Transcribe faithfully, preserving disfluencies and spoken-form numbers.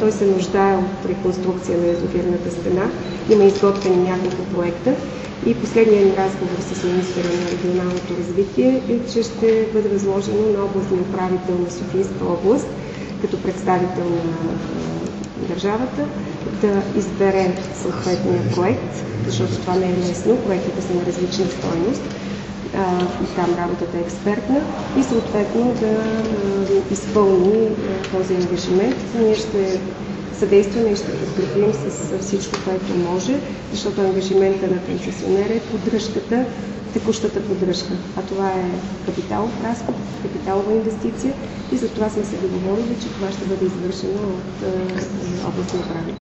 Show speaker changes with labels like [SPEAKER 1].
[SPEAKER 1] Той се нуждае от реконструкция на язовирната стена. Има изготвени няколко проекта. И последният ни разговор с министъра на регионалното развитие е, че ще бъде възложено на областния управител на Софийска област, като представител на държавата, да избере съответния проект, защото това не е лесно, проектите са на различна стойност, там работата е експертна и съответно да изпълни този ангажимент. Ние ще съдействаме и ще подкрепим с всичко, което може, защото ангажимента на концесионера е поддръжката, текущата поддръжка. А това е капиталов разход, капиталова инвестиция и за това сме се договорили, че това ще бъде извършено от областния управител.